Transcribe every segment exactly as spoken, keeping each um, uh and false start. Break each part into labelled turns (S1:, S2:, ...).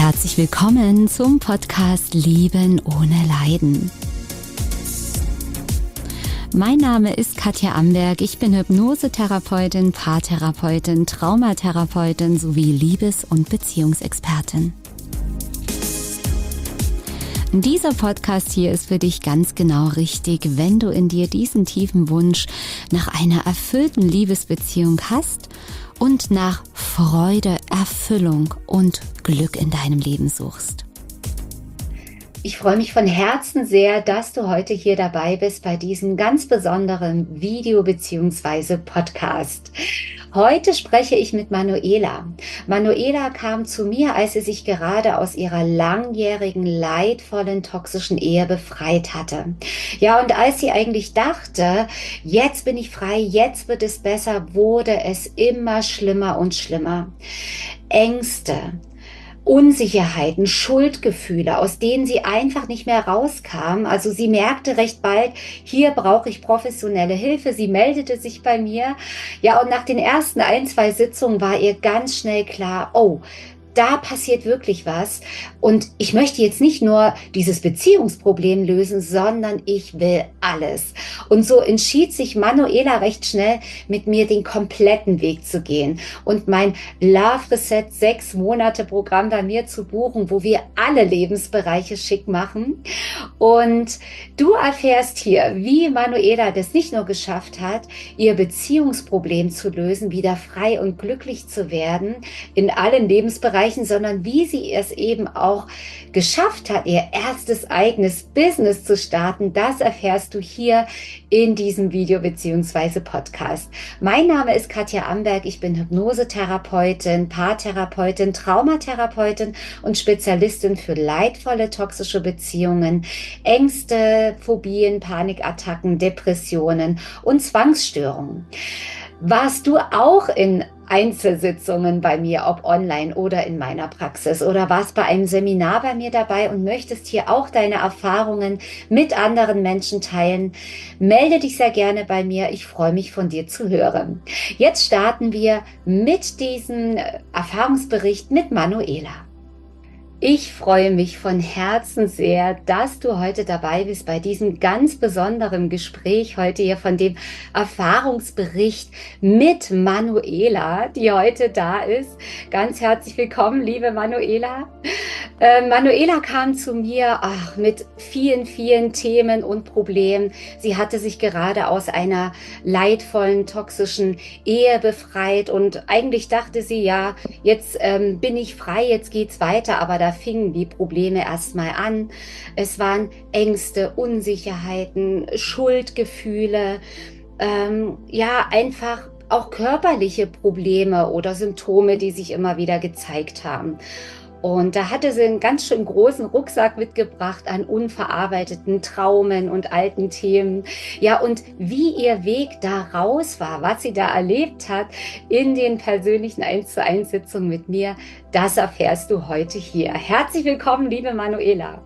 S1: Herzlich willkommen zum Podcast Leben ohne Leiden. Mein Name ist Katja Amberg, ich bin Hypnosetherapeutin, Paartherapeutin, Traumatherapeutin sowie Liebes- und Beziehungsexpertin. Dieser Podcast hier ist für dich ganz genau richtig, wenn du in dir diesen tiefen Wunsch nach einer erfüllten Liebesbeziehung hast und nach Freude, Erfüllung und Glück in deinem Leben suchst. Ich freue mich von Herzen sehr, dass du heute hier dabei bist bei diesem ganz besonderen Video bzw. Podcast. Heute spreche ich mit Manuela. Manuela kam zu mir, als sie sich gerade aus ihrer langjährigen, leidvollen, toxischen Ehe befreit hatte. Ja, und als sie eigentlich dachte, jetzt bin ich frei, jetzt wird es besser, wurde es immer schlimmer und schlimmer. Ängste, Unsicherheiten, Schuldgefühle, aus denen sie einfach nicht mehr rauskam. Also sie merkte recht bald, hier brauche ich professionelle Hilfe. Sie meldete sich bei mir. Ja, und nach den ersten ein, zwei Sitzungen war ihr ganz schnell klar, oh, da passiert wirklich was. Und ich möchte jetzt nicht nur dieses Beziehungsproblem lösen, sondern ich will alles. Und so entschied sich Manuela recht schnell, mit mir den kompletten Weg zu gehen und mein Love Reset sechs Monate Programm bei mir zu buchen, wo wir alle Lebensbereiche schick machen. Und du erfährst hier, wie Manuela das nicht nur geschafft hat, ihr Beziehungsproblem zu lösen, wieder frei und glücklich zu werden in allen Lebensbereichen, sondern wie sie es eben auch geschafft hat, ihr erstes eigenes Business zu starten. Das erfährst du hier in diesem Video bzw. Podcast. Mein Name ist Katja Amberg, ich bin Hypnosetherapeutin, Paartherapeutin, Traumatherapeutin und Spezialistin für leidvolle toxische Beziehungen, Ängste, Phobien, Panikattacken, Depressionen und Zwangsstörungen. Warst du auch in Einzelsitzungen bei mir, ob online oder in meiner Praxis, oder warst bei einem Seminar bei mir dabei und möchtest hier auch deine Erfahrungen mit anderen Menschen teilen? Melde dich sehr gerne bei mir. Ich freue mich, von dir zu hören. Jetzt starten wir mit diesem Erfahrungsbericht mit Manuela. Ich freue mich von Herzen sehr, dass du heute dabei bist bei diesem ganz besonderen Gespräch heute hier von dem Erfahrungsbericht mit Manuela, die heute da ist. Ganz herzlich willkommen, liebe Manuela. Äh, Manuela kam zu mir ach, mit vielen, vielen Themen und Problemen. Sie hatte sich gerade aus einer leidvollen, toxischen Ehe befreit und eigentlich dachte sie, ja, jetzt ähm, bin ich frei, jetzt geht's weiter, aber da fingen die Probleme erstmal an. Es waren Ängste, Unsicherheiten, Schuldgefühle, ähm, ja, einfach auch körperliche Probleme oder Symptome, die sich immer wieder gezeigt haben. Und da hatte sie einen ganz schön großen Rucksack mitgebracht an unverarbeiteten Traumen und alten Themen. Ja, und wie ihr Weg da raus war, was sie da erlebt hat in den persönlichen eins zu eins Sitzungen mit mir, das erfährst du heute hier. Herzlich willkommen, liebe Manuela.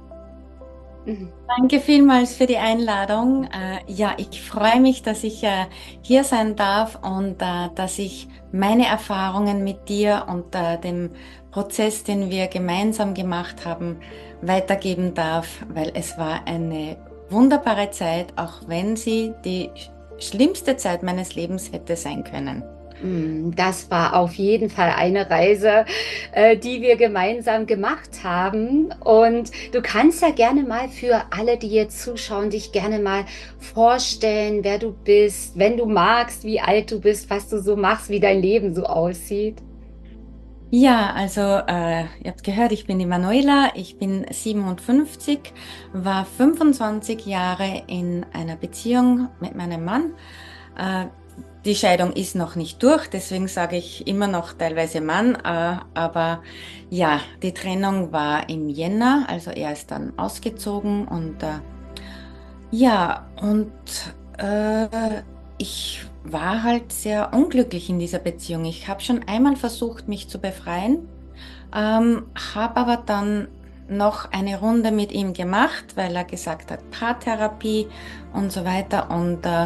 S2: Danke vielmals für die Einladung. Äh, ja, ich freue mich, dass ich äh, hier sein darf und äh, dass ich meine Erfahrungen mit dir und äh, dem Prozess, den wir gemeinsam gemacht haben, weitergeben darf, weil es war eine wunderbare Zeit, auch wenn sie die schlimmste Zeit meines Lebens hätte sein können.
S1: Das war auf jeden Fall eine Reise, die wir gemeinsam gemacht haben. Und du kannst ja gerne mal für alle, die jetzt zuschauen, dich gerne mal vorstellen, wer du bist, wenn du magst, wie alt du bist, was du so machst, wie dein Leben so aussieht.
S2: Ja, also äh, ihr habt gehört, ich bin die Manuela, ich bin siebenundfünfzig, war fünfundzwanzig Jahre in einer Beziehung mit meinem Mann. Äh, Die Scheidung ist noch nicht durch, deswegen sage ich immer noch teilweise Mann, äh, aber ja, die Trennung war im Jänner, also er ist dann ausgezogen und äh, ja, und äh, ich war halt sehr unglücklich in dieser Beziehung. Ich habe schon einmal versucht, mich zu befreien, ähm, habe aber dann noch eine Runde mit ihm gemacht, weil er gesagt hat, Paartherapie und so weiter und äh,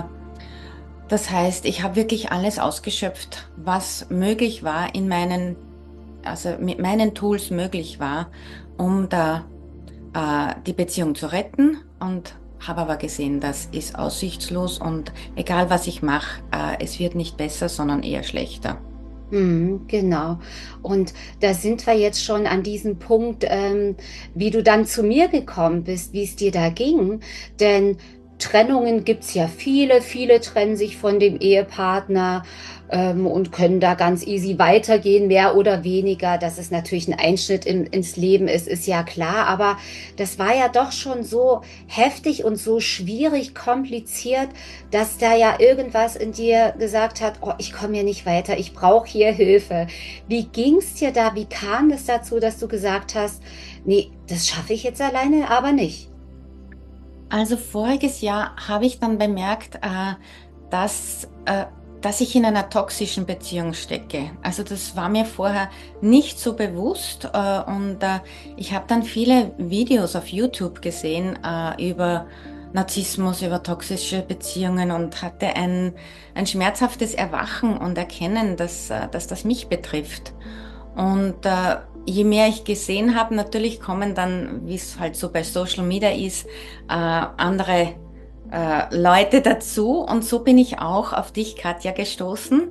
S2: das heißt, ich habe wirklich alles ausgeschöpft, was möglich war in meinen also mit meinen Tools möglich war, um da äh, die Beziehung zu retten, und habe aber gesehen, das ist aussichtslos und egal was ich mache, äh, es wird nicht besser, sondern eher schlechter.
S1: Mhm, genau. Und da sind wir jetzt schon an diesem Punkt, ähm, wie du dann zu mir gekommen bist, wie es dir da ging. Denn Trennungen gibt's ja viele, viele trennen sich von dem Ehepartner ähm, und können da ganz easy weitergehen, mehr oder weniger. Dass es natürlich ein Einschnitt in, ins Leben ist, ist ja klar. Aber das war ja doch schon so heftig und so schwierig, kompliziert, dass da ja irgendwas in dir gesagt hat, oh, ich komme hier nicht weiter, ich brauche hier Hilfe. Wie ging's dir da? Wie kam es dazu, dass du gesagt hast, nee, das schaffe ich jetzt alleine, aber nicht?
S2: Also voriges Jahr habe ich dann bemerkt, äh, dass, äh, dass ich in einer toxischen Beziehung stecke. Also das war mir vorher nicht so bewusst, äh, und äh, ich habe dann viele Videos auf YouTube gesehen äh, über Narzissmus, über toxische Beziehungen, und hatte ein, ein schmerzhaftes Erwachen und Erkennen, dass, äh, dass das mich betrifft. Und äh, je mehr ich gesehen habe, natürlich kommen dann, wie es halt so bei Social Media ist, äh, andere äh, Leute dazu. Und so bin ich auch auf dich, Katja, gestoßen.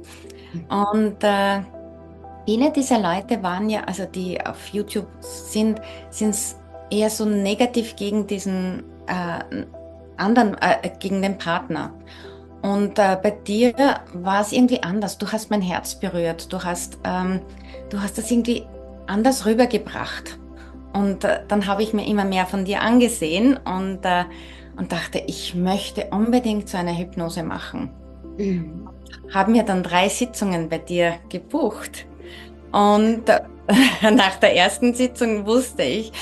S2: Und äh, viele dieser Leute waren ja, also die auf YouTube sind, sind eher so negativ gegen diesen äh, anderen, äh, gegen den Partner. Und äh, bei dir war es irgendwie anders. Du hast mein Herz berührt. Du hast, ähm, du hast das irgendwie anders rübergebracht. Und äh, dann habe ich mir immer mehr von dir angesehen und, äh, und dachte, ich möchte unbedingt so eine Hypnose machen.
S1: Mhm.
S2: Haben mir dann drei Sitzungen bei dir gebucht. Und äh, nach der ersten Sitzung wusste ich,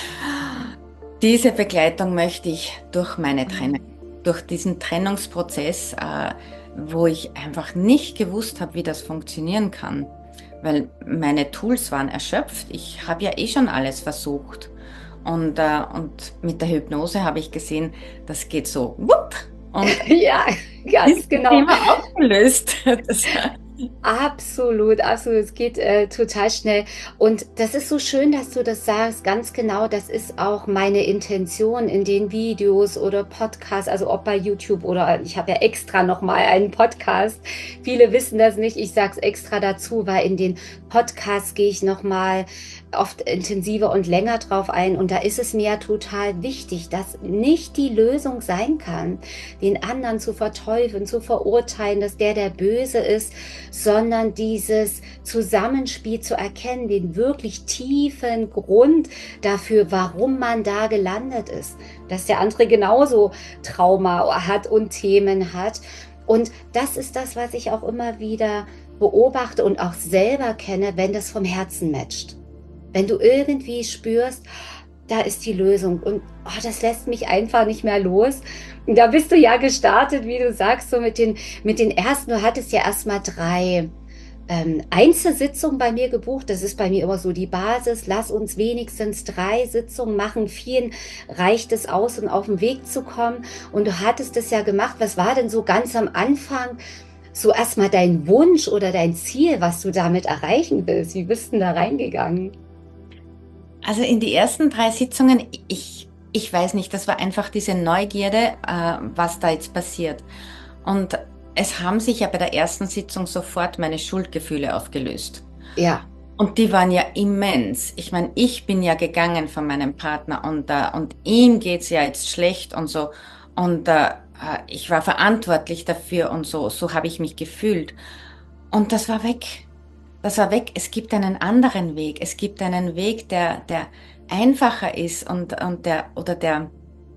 S2: diese Begleitung möchte ich durch meine Trennung, durch diesen Trennungsprozess, äh, wo ich einfach nicht gewusst habe, wie das funktionieren kann, weil meine Tools waren erschöpft. Ich habe ja eh schon alles versucht. Und, äh, und mit der Hypnose habe ich gesehen, das geht so wupp, und
S1: Ja, ganz
S2: ist das
S1: genau.
S2: Thema aufgelöst. Das,
S1: Absolut, absolut. Es geht äh, total schnell. Und das ist so schön, dass du das sagst. Ganz genau, das ist auch meine Intention in den Videos oder Podcasts, also ob bei YouTube oder ich habe ja extra nochmal einen Podcast. Viele wissen das nicht. Ich sage es extra dazu, weil in den Podcasts gehe ich nochmal oft intensiver und länger drauf ein. Und da ist es mir ja total wichtig, dass nicht die Lösung sein kann, den anderen zu verteufeln, zu verurteilen, dass der der Böse ist, sondern dieses Zusammenspiel zu erkennen, den wirklich tiefen Grund dafür, warum man da gelandet ist. Dass der andere genauso Trauma hat und Themen hat. Und das ist das, was ich auch immer wieder beobachte und auch selber kenne, wenn das vom Herzen matcht. Wenn du irgendwie spürst, da ist die Lösung und oh, das lässt mich einfach nicht mehr los. Und da bist du ja gestartet, wie du sagst, so mit den, mit den ersten, du hattest ja erstmal drei ähm, Einzelsitzungen bei mir gebucht. Das ist bei mir immer so die Basis. Lass uns wenigstens drei Sitzungen machen. Vielen reicht es aus, um auf den Weg zu kommen. Und du hattest es ja gemacht. Was war denn so ganz am Anfang so erstmal dein Wunsch oder dein Ziel, was du damit erreichen willst? Wie bist du denn da reingegangen?
S2: Also in die ersten drei Sitzungen, ich, ich weiß nicht, das war einfach diese Neugierde, äh, was da jetzt passiert. Und es haben sich ja bei der ersten Sitzung sofort meine Schuldgefühle aufgelöst.
S1: Ja.
S2: Und die waren ja immens. Ich meine, ich bin ja gegangen von meinem Partner und, äh, und ihm geht's ja jetzt schlecht und so. Und äh, ich war verantwortlich dafür und so, so habe ich mich gefühlt. Und das war weg. Das war weg. Es gibt einen anderen Weg. Es gibt einen Weg, der, der einfacher ist und, und der, oder der,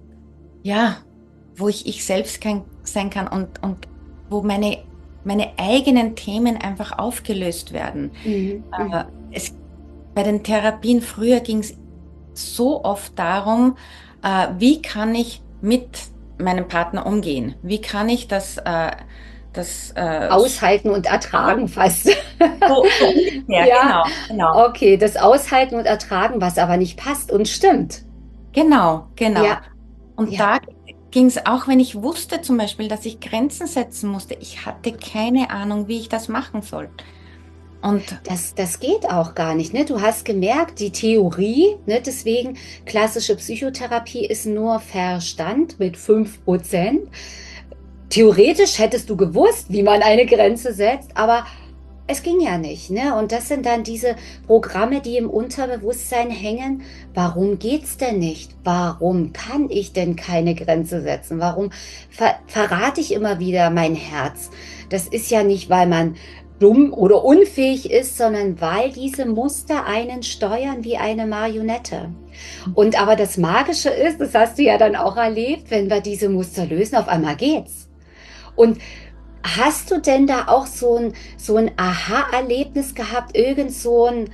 S2: ja, wo ich ich selbst kann, sein kann und, und wo meine, meine eigenen Themen einfach aufgelöst werden.
S1: Mhm.
S2: Äh, es, bei den Therapien früher ging es so oft darum, äh, wie kann ich mit meinem Partner umgehen? Wie kann ich das, äh, das äh,
S1: Aushalten und ertragen fast.
S2: so, so ungefähr,
S1: Ja,
S2: genau, genau.
S1: okay, das Aushalten und Ertragen, was aber nicht passt und stimmt.
S2: Genau, genau.
S1: Ja,
S2: Und
S1: ja.
S2: da ging es auch, wenn ich wusste zum Beispiel, dass ich Grenzen setzen musste. Ich hatte keine Ahnung, wie ich das machen soll. Und
S1: Das, das geht auch gar nicht, ne? Du hast gemerkt, die Theorie, ne, deswegen klassische Psychotherapie ist nur Verstand mit fünf Prozent. Theoretisch hättest du gewusst, wie man eine Grenze setzt, aber es ging ja nicht, ne? Und das sind dann diese Programme, die im Unterbewusstsein hängen. Warum geht's denn nicht? Warum kann ich denn keine Grenze setzen? Warum ver verrate ich immer wieder mein Herz? Das ist ja nicht, weil man dumm oder unfähig ist, sondern weil diese Muster einen steuern wie eine Marionette. Und aber das Magische ist, das hast du ja dann auch erlebt, wenn wir diese Muster lösen, auf einmal geht's. Und hast du denn da auch so ein, so ein Aha-Erlebnis gehabt, irgend so ein,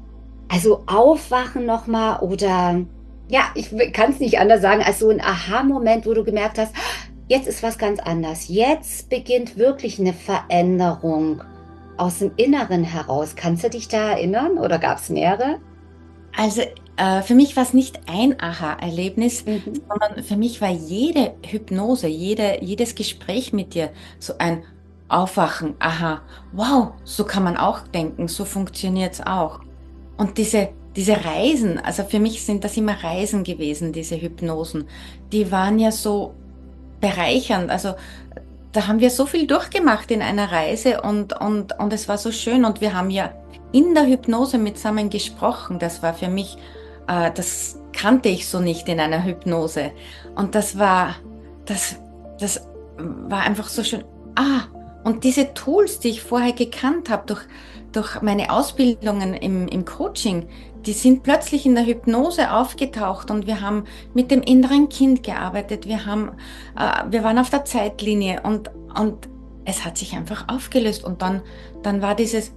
S1: also Aufwachen nochmal oder, ja, ich kann es nicht anders sagen, als so ein Aha-Moment, wo du gemerkt hast, jetzt ist was ganz anders. Jetzt beginnt wirklich eine Veränderung aus dem Inneren heraus. Kannst du dich da erinnern oder gab es mehrere?
S2: also äh, für mich war es nicht ein Aha-Erlebnis,
S1: Mhm.
S2: sondern für mich war jede Hypnose, jede, jedes Gespräch mit dir so ein Aufwachen. Aha, wow, so kann man auch denken, so funktioniert es auch. Und diese, diese Reisen, also für mich sind das immer Reisen gewesen, diese Hypnosen, die waren ja so bereichernd. Also da haben wir so viel durchgemacht in einer Reise und, und, und es war so schön. Und wir haben ja in der Hypnose mitsammen gesprochen. Das war für mich, äh, das kannte ich so nicht in einer Hypnose. Und das war, das, das war einfach so schön. Ah, und diese Tools, die ich vorher gekannt habe, durch, durch meine Ausbildungen im, im Coaching, die sind plötzlich in der Hypnose aufgetaucht und wir haben mit dem inneren Kind gearbeitet. Wir haben, äh, wir waren auf der Zeitlinie und, und es hat sich einfach aufgelöst. Und dann, dann war dieses,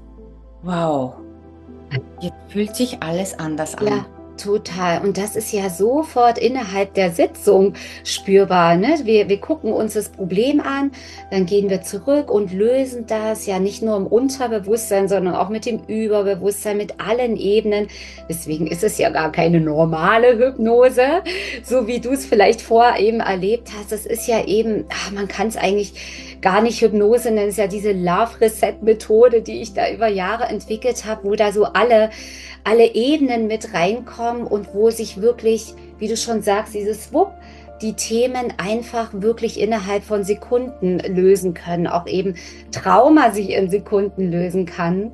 S2: wow, jetzt fühlt sich alles anders
S1: Ja,
S2: an.
S1: total. Und das ist ja sofort innerhalb der Sitzung spürbar, ne? Wir, wir gucken uns das Problem an, dann gehen wir zurück und lösen das ja nicht nur im Unterbewusstsein, sondern auch mit dem Überbewusstsein, mit allen Ebenen. Deswegen ist es ja gar keine normale Hypnose, so wie du es vielleicht vorher eben erlebt hast. Das ist ja eben, ach, man kann es eigentlich gar nicht Hypnose nennen, es ist ja diese Love Reset Methode, die ich da über Jahre entwickelt habe, wo da so alle alle Ebenen mit reinkommen und wo sich wirklich, wie du schon sagst, dieses Wupp, die Themen einfach wirklich innerhalb von Sekunden lösen können, auch eben Trauma sich in Sekunden lösen kann.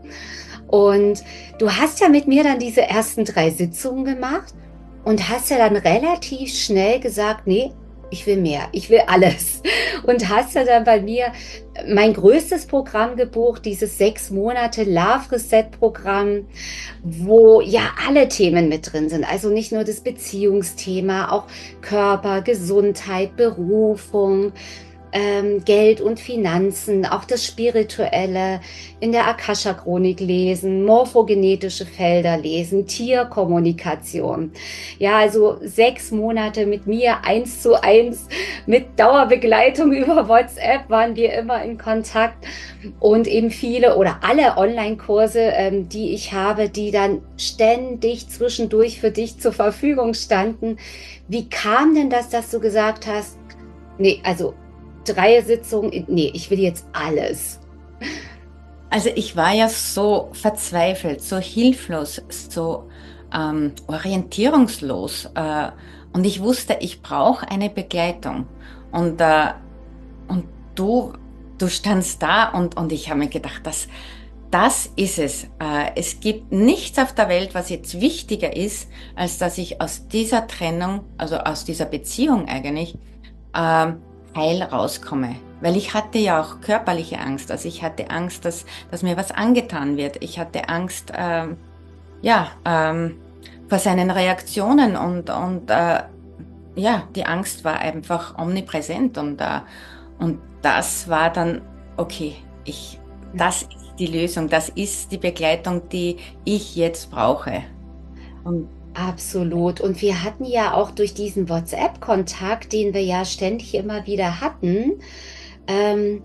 S1: Und du hast ja mit mir dann diese ersten drei Sitzungen gemacht und hast ja dann relativ schnell gesagt, nee, ich will mehr, ich will alles. Und hast ja dann bei mir mein größtes Programm gebucht, dieses sechs Monate Love Reset Programm, wo ja alle Themen mit drin sind. Also nicht nur das Beziehungsthema, auch Körper, Gesundheit, Berufung, ähm, Geld und Finanzen, auch das Spirituelle, in der Akasha-Chronik lesen, morphogenetische Felder lesen, Tierkommunikation. Ja, also sechs Monate mit mir eins zu eins mit Dauerbegleitung über WhatsApp waren wir immer in Kontakt und eben viele oder alle Online-Kurse, ähm, die ich habe, die dann ständig zwischendurch für dich zur Verfügung standen. Wie kam denn das, dass du gesagt hast, nee, also drei Sitzungen, nee, ich will jetzt alles.
S2: Also ich war ja so verzweifelt, so hilflos, so ähm, orientierungslos. Äh, und ich wusste, ich brauche eine Begleitung. Und, äh, und du, du standst da und, und ich habe mir gedacht, das, das ist es. Äh, es gibt nichts auf der Welt, was jetzt wichtiger ist, als dass ich aus dieser Trennung, also aus dieser Beziehung eigentlich, ähm, heil rauskomme. Weil ich hatte ja auch körperliche Angst. Also ich hatte Angst, dass, dass mir was angetan wird. Ich hatte Angst, ähm, ja, ähm, vor seinen Reaktionen und, und äh, ja, die Angst war einfach omnipräsent und, äh, und das war dann, okay, ich, das ist die Lösung, das ist die Begleitung, die ich jetzt brauche. Und
S1: Absolut. Und wir hatten ja auch durch diesen WhatsApp-Kontakt, den wir ja ständig immer wieder hatten, ähm,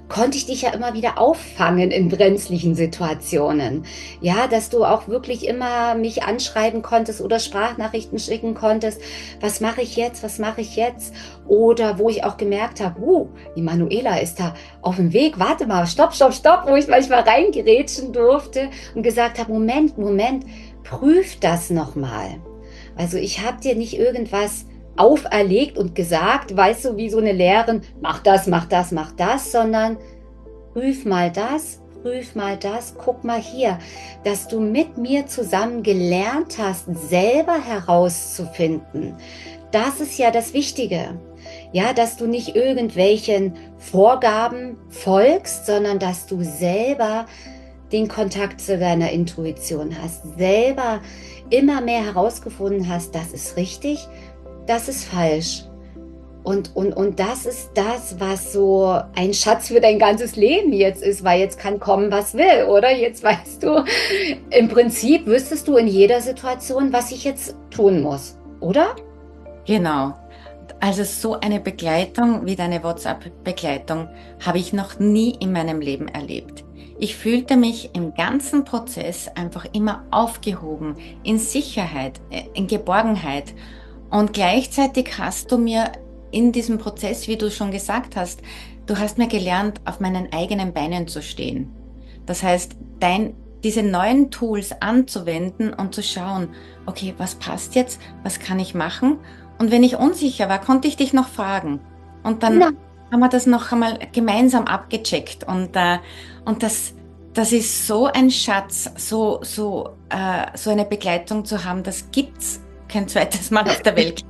S1: konnte ich dich ja immer wieder auffangen in brenzlichen Situationen. Ja, dass du auch wirklich immer mich anschreiben konntest oder Sprachnachrichten schicken konntest. Was mache ich jetzt? Was mache ich jetzt? Oder wo ich auch gemerkt habe, uh, die Manuela ist da auf dem Weg. Warte mal, stopp, stopp, stopp, wo ich manchmal reingerätschen durfte und gesagt habe, Moment, Moment, prüf das nochmal. Also ich habe dir nicht irgendwas auferlegt und gesagt, weißt du, wie so eine Lehrerin, mach das, mach das, mach das, sondern prüf mal das, prüf mal das, guck mal hier, dass du mit mir zusammen gelernt hast, selber herauszufinden. Das ist ja das Wichtige. Ja, dass du nicht irgendwelchen Vorgaben folgst, sondern dass du selber den Kontakt zu deiner Intuition hast, selber immer mehr herausgefunden hast, das ist richtig, das ist falsch. Und, und, und das ist das, was so ein Schatz für dein ganzes Leben jetzt ist, weil jetzt kann kommen, was will, oder? Jetzt weißt du, im Prinzip wüsstest du in jeder Situation, was ich jetzt tun muss, oder?
S2: Genau. Also so eine Begleitung wie deine WhatsApp-Begleitung habe ich noch nie in meinem Leben erlebt. Ich fühlte mich im ganzen Prozess einfach immer aufgehoben, in Sicherheit, in Geborgenheit. Und gleichzeitig hast du mir in diesem Prozess, wie du schon gesagt hast, du hast mir gelernt, auf meinen eigenen Beinen zu stehen. Das heißt, dein, diese neuen Tools anzuwenden und zu schauen, okay, was passt jetzt, was kann ich machen? Und wenn ich unsicher war, konnte ich dich noch fragen. Und dann
S1: Na.
S2: haben wir das noch einmal gemeinsam abgecheckt. Und, äh, und das, das ist so ein Schatz, so, so, äh, so eine Begleitung zu haben, das gibt's kein zweites Mal auf der Welt.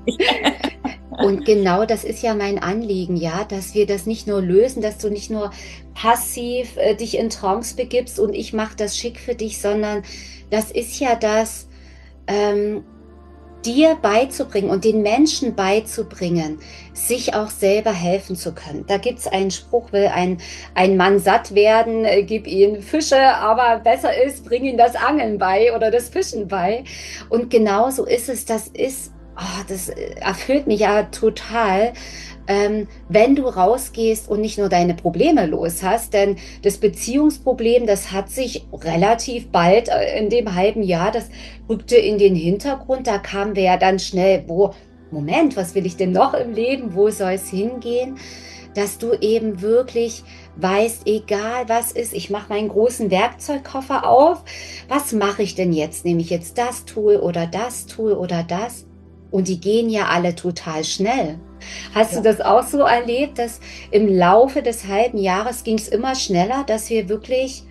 S1: Und genau das ist ja mein Anliegen, ja, dass wir das nicht nur lösen, dass du nicht nur passiv äh, dich in Trance begibst und ich mache das schick für dich, sondern das ist ja das, ähm, dir beizubringen und den Menschen beizubringen, sich auch selber helfen zu können. Da gibt es einen Spruch, will ein, ein Mann satt werden, äh, gib ihm Fische, aber besser ist, bring ihm das Angeln bei oder das Fischen bei. Und genauso ist es, das ist, oh, das erfüllt mich ja total, ähm, wenn du rausgehst und nicht nur deine Probleme los hast, denn das Beziehungsproblem, das hat sich relativ bald äh, in dem halben Jahr, das rückte in den Hintergrund, da kamen wir ja dann schnell, wo, Moment, was will ich denn noch im Leben, wo soll es hingehen? Dass du eben wirklich weißt, egal was ist, ich mache meinen großen Werkzeugkoffer auf, was mache ich denn jetzt? Nehme ich jetzt das Tool oder das Tool oder das? Und die gehen ja alle total schnell. Hast
S2: Ja.
S1: du das auch so erlebt, dass im Laufe des halben Jahres ging es immer schneller, dass wir wirklich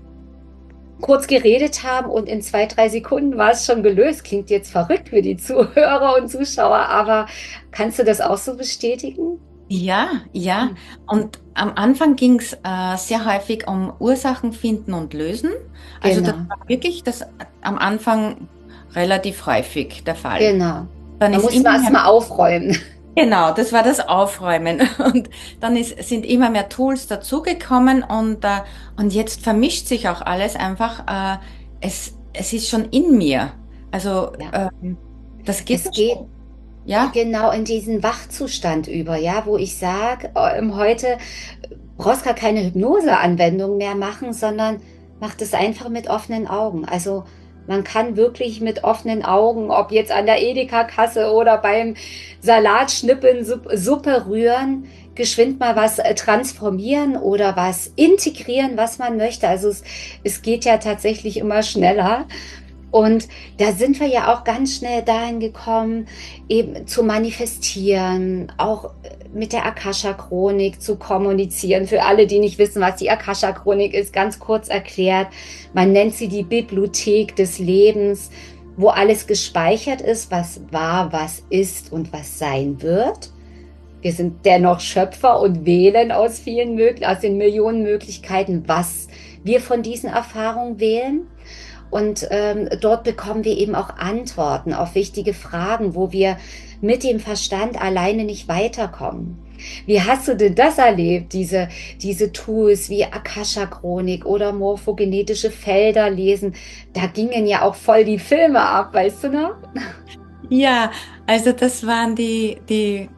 S1: kurz geredet haben und in zwei, drei Sekunden war es schon gelöst? Klingt jetzt verrückt für die Zuhörer und Zuschauer, aber kannst du das auch so bestätigen?
S2: Ja, ja. Und am Anfang ging es äh, sehr häufig um Ursachen finden und lösen. Also das
S1: Genau,
S2: war wirklich das am Anfang relativ häufig der Fall.
S1: genau.
S2: Dann
S1: Da
S2: ist
S1: muss man
S2: immer mehr,
S1: erstmal aufräumen.
S2: genau, das war das Aufräumen. Und dann ist, sind immer mehr Tools dazugekommen und, äh, und jetzt vermischt sich auch alles einfach. Äh, es, es ist schon in mir. Also
S1: Ja,
S2: ähm, das geht
S1: es
S2: so
S1: geht
S2: schnell. Ja,
S1: genau in diesen Wachzustand über, ja, wo ich sage, ähm, heute brauchst gar keine Hypnoseanwendung mehr machen, sondern mach das einfach mit offenen Augen. Also man kann wirklich mit offenen Augen, ob jetzt an der Edeka-Kasse oder beim Salatschnippeln, Sup- Suppe rühren, geschwind mal was äh, transformieren oder was integrieren, was man möchte. Also es, es geht ja tatsächlich immer schneller. Und da sind wir ja auch ganz schnell dahin gekommen, eben zu manifestieren, auch mit der Akasha-Chronik zu kommunizieren. Für alle, die nicht wissen, was die Akasha-Chronik ist, ganz kurz erklärt. Man nennt sie die Bibliothek des Lebens, wo alles gespeichert ist, was war, was ist und was sein wird. Wir sind dennoch Schöpfer und wählen aus vielen möglichen, aus den Millionen Möglichkeiten, was wir von diesen Erfahrungen wählen. Und ähm, dort bekommen wir eben auch Antworten auf wichtige Fragen, wo wir mit dem Verstand alleine nicht weiterkommen. Wie hast du denn das erlebt, diese, diese Tools wie Akasha-Chronik oder morphogenetische Felder lesen? Da gingen ja auch voll die Filme ab, weißt du noch?
S2: ja, also das waren die, die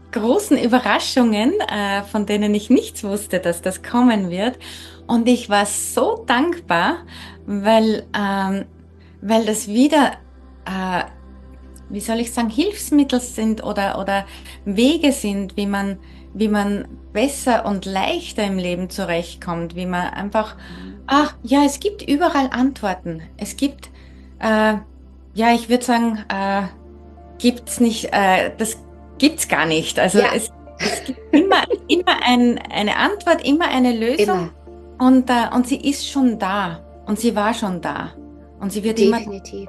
S2: großen Überraschungen, äh, von denen ich nichts wusste, dass das kommen wird. Und ich war so dankbar, weil, ähm, weil das wieder, äh, wie soll ich sagen, Hilfsmittel sind oder, oder Wege sind, wie man, wie man besser und leichter im Leben zurechtkommt, wie man einfach, ach ja, es gibt überall Antworten. Es gibt, äh, ja, ich würde sagen, äh, gibt's nicht, äh, das gibt's gar nicht. Also
S1: Ja,
S2: es, es gibt immer, immer ein, eine Antwort, immer eine Lösung
S1: immer,
S2: und, äh, und sie ist schon da und sie war schon da und sie wird immer,
S1: definitiv.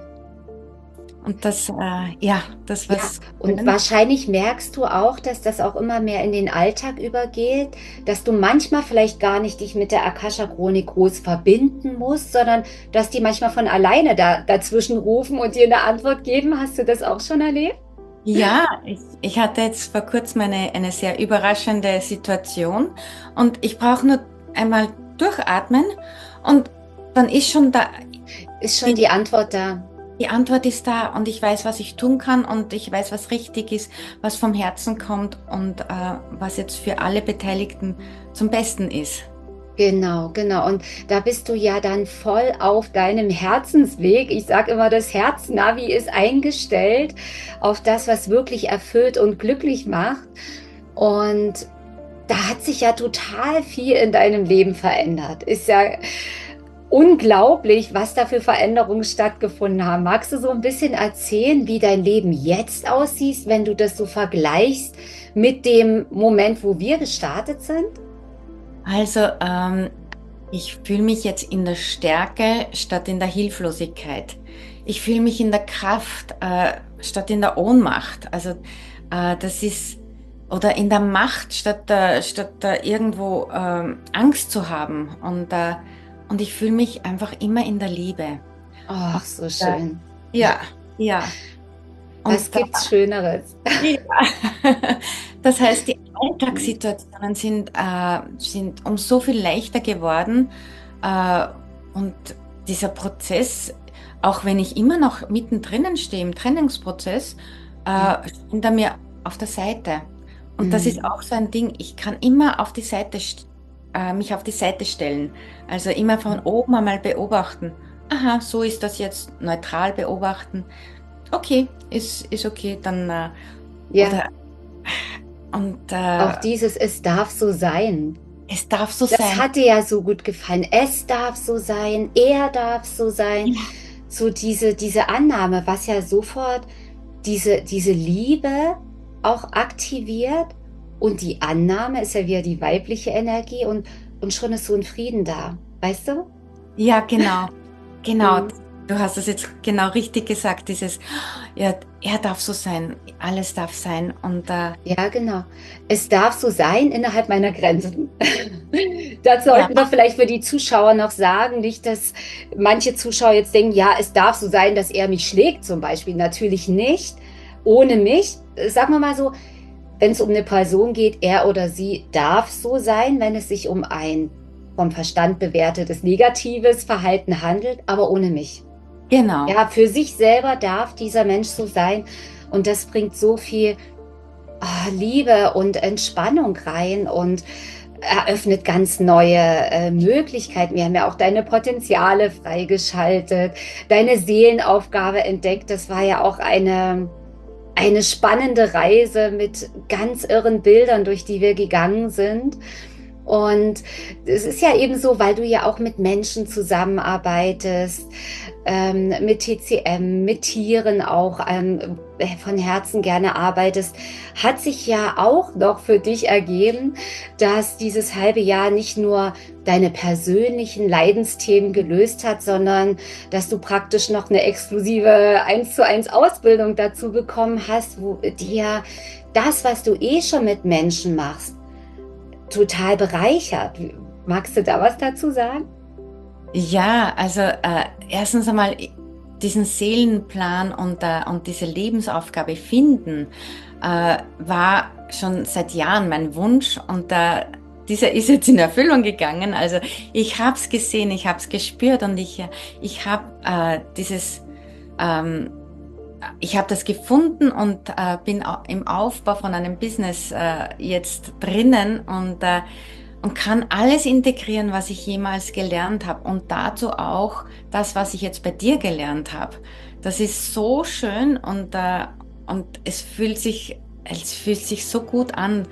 S2: und das, äh, ja, das
S1: Ja,
S2: was
S1: und
S2: schön.
S1: wahrscheinlich merkst du auch, dass das auch immer mehr in den Alltag übergeht, dass du manchmal vielleicht gar nicht dich mit der Akasha-Chronik groß verbinden musst, sondern dass die manchmal von alleine da dazwischen rufen und dir eine Antwort geben. Hast du das auch schon erlebt?
S2: Ja, ich, ich hatte jetzt vor kurzem eine, eine sehr überraschende Situation und ich brauche nur einmal durchatmen und dann ist schon da,
S1: Ist schon
S2: die,
S1: die Antwort da?
S2: die Antwort ist da und ich weiß, was ich tun kann und ich weiß, was richtig ist, was vom Herzen kommt und äh, was jetzt für alle Beteiligten zum Besten ist.
S1: Genau, genau. Und da bist du ja dann voll auf deinem Herzensweg. Ich sage immer, das Herznavi ist eingestellt auf das, was wirklich erfüllt und glücklich macht. Und da hat sich ja total viel in deinem Leben verändert. Ist ja unglaublich, was da für Veränderungen stattgefunden haben. Magst du so ein bisschen erzählen, wie dein Leben jetzt aussieht, wenn du das so vergleichst mit dem Moment, wo wir gestartet sind?
S2: Also, ähm, ich fühle mich jetzt in der Stärke statt in der Hilflosigkeit. Ich fühle mich in der Kraft äh, statt in der Ohnmacht. Also, äh, das ist, oder in der Macht statt, äh, statt äh, irgendwo ähm, Angst zu haben. Und, äh, und ich fühle mich einfach immer in der Liebe. Und,
S1: Ach, so
S2: äh,
S1: schön.
S2: ja, ja.
S1: Was
S2: Und
S1: gibt's Schöneres?
S2: ja. Das heißt, die Alltagssituationen sind, äh, sind um so viel leichter geworden. Äh, und dieser Prozess, auch wenn ich immer noch mittendrin stehe im Trennungsprozess,
S1: Ja.
S2: äh, steht er mir auf der Seite. Und das ist
S1: Mhm.
S2: auch so ein Ding, ich kann immer auf die Seite, st- äh, mich auf die Seite stellen. Also immer von oben einmal beobachten. Aha, so ist das jetzt neutral beobachten. Okay, ist, ist okay, dann, äh,
S1: Ja,
S2: oder, und
S1: auch
S2: äh,
S1: dieses Es darf so sein.
S2: es darf so
S1: Das
S2: sein.
S1: hat dir ja so gut gefallen. Es darf so sein, er darf so sein.
S2: Ja,
S1: So diese, diese Annahme, was ja sofort diese, diese Liebe auch aktiviert. Und die Annahme ist ja wieder die weibliche Energie und, und schon ist so ein Frieden da. Weißt du?
S2: ja, genau, genau.
S1: Mhm.
S2: Du hast es jetzt genau richtig gesagt, dieses, ja, er darf so sein, alles darf sein. Und äh,
S1: Ja, genau. Es darf so sein innerhalb meiner Grenzen. Das
S2: ja,
S1: sollten wir vielleicht für die Zuschauer noch sagen. Nicht, dass manche Zuschauer jetzt denken, ja, es darf so sein, dass er mich schlägt zum Beispiel. Natürlich nicht. Ohne mich. Sagen wir mal so, wenn es um eine Person geht, er oder sie darf so sein, wenn es sich um ein vom Verstand bewertetes negatives Verhalten handelt, aber ohne mich.
S2: genau.
S1: Ja, für sich selber darf dieser Mensch so sein. Und das bringt so viel ah, Liebe und Entspannung rein und eröffnet ganz neue äh, Möglichkeiten. Wir haben ja auch deine Potenziale freigeschaltet, deine Seelenaufgabe entdeckt. Das war ja auch eine, eine spannende Reise mit ganz irren Bildern, durch die wir gegangen sind. Und es ist ja eben so, weil du ja auch mit Menschen zusammenarbeitest, ähm, mit T C M, mit Tieren auch ähm, von Herzen gerne arbeitest, hat sich ja auch noch für dich ergeben, dass dieses halbe Jahr nicht nur deine persönlichen Leidensthemen gelöst hat, sondern dass du praktisch noch eine exklusive eins zu eins Ausbildung dazu bekommen hast, wo dir das, was du eh schon mit Menschen machst, total bereichert. Magst du da was dazu sagen?
S2: Ja, also äh, erstens einmal diesen Seelenplan und, äh, und diese Lebensaufgabe finden, äh, war schon seit Jahren mein Wunsch und äh, dieser ist jetzt in Erfüllung gegangen. Also ich habe es gesehen, ich habe es gespürt und ich, äh, ich habe äh, dieses, ähm, ich habe das gefunden und äh, bin au- im Aufbau von einem Business äh, jetzt drinnen und, äh, und kann alles integrieren, was ich jemals gelernt habe und dazu auch das, was ich jetzt bei dir gelernt habe. Das ist so schön und, äh, und es fühlt sich, es fühlt sich so gut an,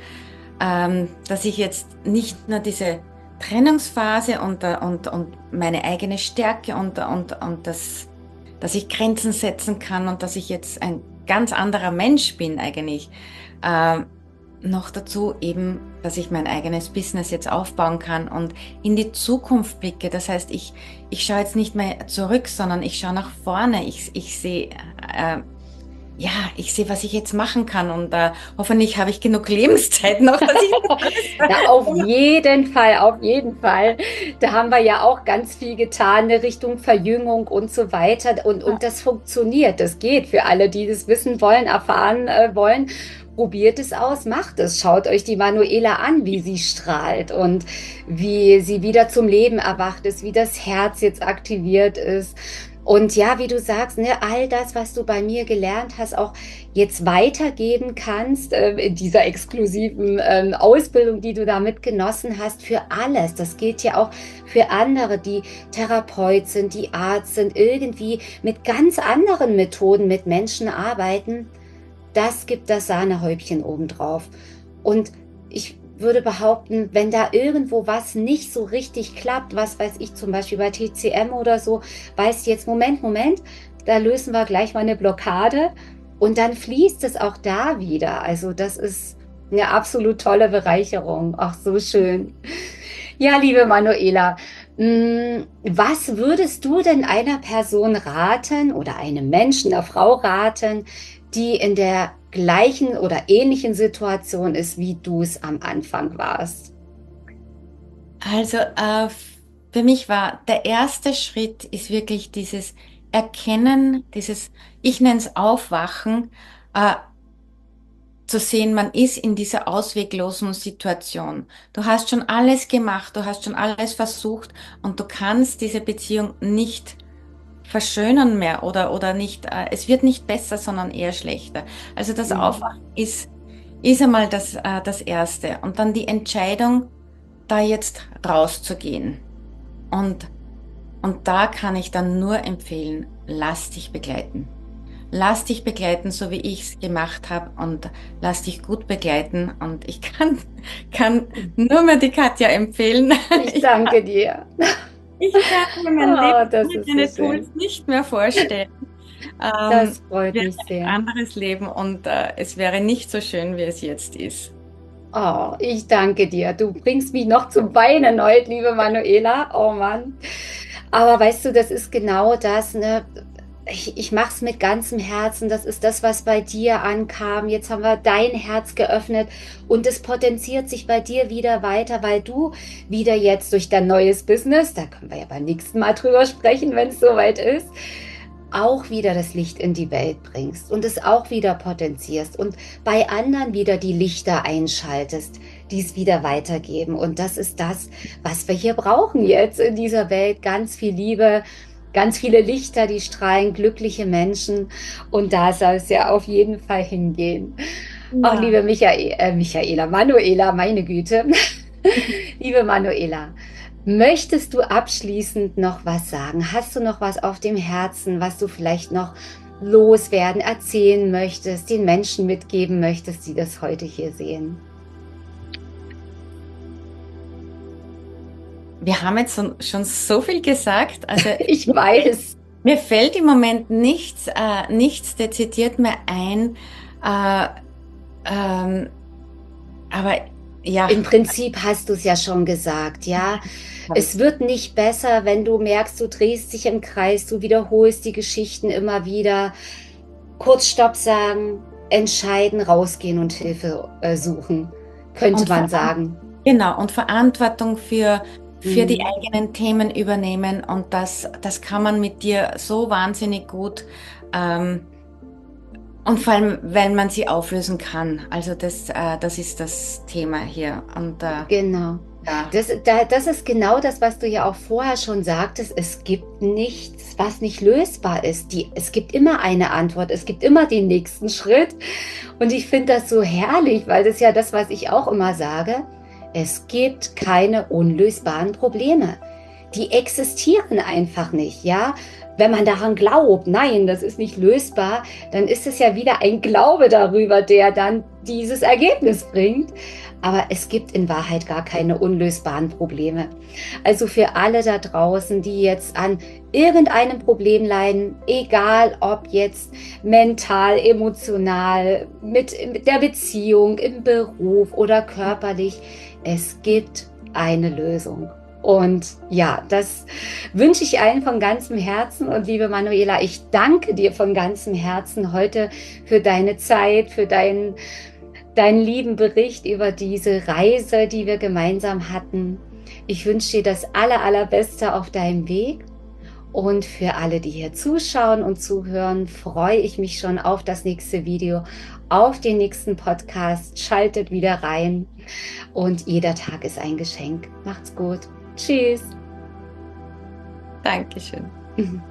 S2: ähm, dass ich jetzt nicht nur diese Trennungsphase und, äh, und, und meine eigene Stärke und, und, und das, dass ich Grenzen setzen kann und dass ich jetzt ein ganz anderer Mensch bin eigentlich. Ähm, noch dazu eben, dass ich mein eigenes Business jetzt aufbauen kann und in die Zukunft blicke. Das heißt, ich, ich schaue jetzt nicht mehr zurück, sondern ich schaue nach vorne. Ich, ich sehe, äh, ja, ich sehe, was ich jetzt machen kann und äh, hoffentlich habe ich genug Lebenszeit noch, dass ich das
S1: Na, auf jeden Fall, auf jeden Fall. Da haben wir ja auch ganz viel getan in Richtung Verjüngung und so weiter. Und, und das funktioniert, das geht für alle, die das wissen wollen, erfahren äh, wollen. Probiert es aus, macht es. Schaut euch die Manuela an, wie sie strahlt und wie sie wieder zum Leben erwacht ist, wie das Herz jetzt aktiviert ist. Und ja, wie du sagst, ne, all das, was du bei mir gelernt hast, auch jetzt weitergeben kannst, äh, in dieser exklusiven ähm, Ausbildung, die du damit genossen hast, für alles. Das gilt ja auch für andere, die Therapeut sind, die Arzt sind, irgendwie mit ganz anderen Methoden mit Menschen arbeiten. Das gibt das Sahnehäubchen obendrauf. Und ich würde behaupten, wenn da irgendwo was nicht so richtig klappt, was weiß ich, zum Beispiel bei T C M oder so, weißt du jetzt, Moment, Moment, da lösen wir gleich mal eine Blockade und dann fließt es auch da wieder. Also das ist eine absolut tolle Bereicherung. Ach, so schön. Ja, liebe Manuela, mh, was würdest du denn einer Person raten oder einem Menschen, einer Frau raten, die in der gleichen oder ähnlichen Situation ist, wie du es am Anfang warst?
S2: Also äh, für mich war der erste Schritt ist wirklich dieses Erkennen, dieses, ich nenne es Aufwachen, äh, zu sehen, man ist in dieser ausweglosen Situation. Du hast schon alles gemacht, du hast schon alles versucht und du kannst diese Beziehung nicht verschönern mehr oder, oder nicht, äh, es wird nicht besser, sondern eher schlechter. Also das
S1: Mhm.
S2: Aufwachen ist, ist einmal das, äh, das Erste. Und dann die Entscheidung, da jetzt rauszugehen. Und, und da kann ich dann nur empfehlen, lass dich begleiten. Lass dich begleiten, so wie ich es gemacht habe und lass dich gut begleiten. Und ich kann, kann nur mehr die Katja empfehlen.
S1: Ich
S2: Ich,
S1: danke dir.
S2: ich kann mir mein
S1: Oh,
S2: Leben
S1: das
S2: ohne
S1: ist so
S2: deine Tools
S1: schön.
S2: nicht mehr vorstellen. Ähm,
S1: Das freut
S2: wäre
S1: mich
S2: ein
S1: sehr.
S2: anderes Leben und äh, es wäre nicht so schön, wie es jetzt ist.
S1: Oh, ich danke dir. Du bringst mich noch zum Weinen heute, liebe Manuela. Oh Mann. Aber weißt du, das ist genau das, ne? Ich, ich mache es mit ganzem Herzen. Das ist das, was bei dir ankam. Jetzt haben wir dein Herz geöffnet und es potenziert sich bei dir wieder weiter, weil du wieder jetzt durch dein neues Business, da können wir ja beim nächsten Mal drüber sprechen, wenn es soweit ist, auch wieder das Licht in die Welt bringst und es auch wieder potenzierst und bei anderen wieder die Lichter einschaltest, die es wieder weitergeben. Und das ist das, was wir hier brauchen jetzt in dieser Welt. Ganz viel Liebe, ganz viele Lichter, die strahlen, glückliche Menschen. Und da soll es ja auf jeden Fall hingehen. Ach,
S2: Ja.
S1: liebe Michael, äh, Michaela, Manuela, meine Güte. Liebe Manuela, möchtest du abschließend noch was sagen? Hast du noch was auf dem Herzen, was du vielleicht noch loswerden, erzählen möchtest, den Menschen mitgeben möchtest, die das heute hier sehen?
S2: Wir haben jetzt so, schon so viel gesagt. Also
S1: Ich
S2: mir fällt,
S1: weiß.
S2: mir fällt im Moment nichts, äh, nichts dezidiert mehr ein. Äh, ähm, aber ja,
S1: Im Prinzip hast du es ja schon gesagt, ja.
S2: habe
S1: Es
S2: ich.
S1: wird nicht besser, wenn du merkst, du drehst dich im Kreis, du wiederholst die Geschichten immer wieder. Kurz Stopp sagen, entscheiden, rausgehen und Hilfe äh, suchen, könnte
S2: Und
S1: man
S2: veran
S1: sagen.
S2: genau, und Verantwortung für, für die
S1: Hm.
S2: eigenen Themen übernehmen. Und das, das kann man mit dir so wahnsinnig gut. Ähm, und vor allem, weil man sie auflösen kann. Also das, äh, das ist das Thema hier. Und äh,
S1: Genau.
S2: Ja.
S1: Das, da, das ist genau das, was du ja auch vorher schon sagtest. Es gibt nichts, was nicht lösbar ist. Die, es gibt immer eine Antwort. Es gibt immer den nächsten Schritt. Und ich finde das so herrlich, weil das ist ja das, was ich auch immer sage. Es gibt keine unlösbaren Probleme. Die existieren einfach nicht, ja. Wenn man daran glaubt, nein, das ist nicht lösbar, dann ist es ja wieder ein Glaube darüber, der dann dieses Ergebnis bringt. Aber es gibt in Wahrheit gar keine unlösbaren Probleme. Also für alle da draußen, die jetzt an irgendeinem Problem leiden, egal ob jetzt mental, emotional, mit, mit der Beziehung, im Beruf oder körperlich, es gibt eine Lösung. Und ja, das wünsche ich allen von ganzem Herzen. Und liebe Manuela, ich danke dir von ganzem Herzen heute für deine Zeit, für deinen, deinen lieben Bericht über diese Reise, die wir gemeinsam hatten. Ich wünsche dir das aller, allerbeste auf deinem Weg. Und für alle, die hier zuschauen und zuhören, freue ich mich schon auf das nächste Video, auf den nächsten Podcast. Schaltet wieder rein. Und jeder Tag ist ein Geschenk. Macht's gut. Tschüss.
S2: Dankeschön.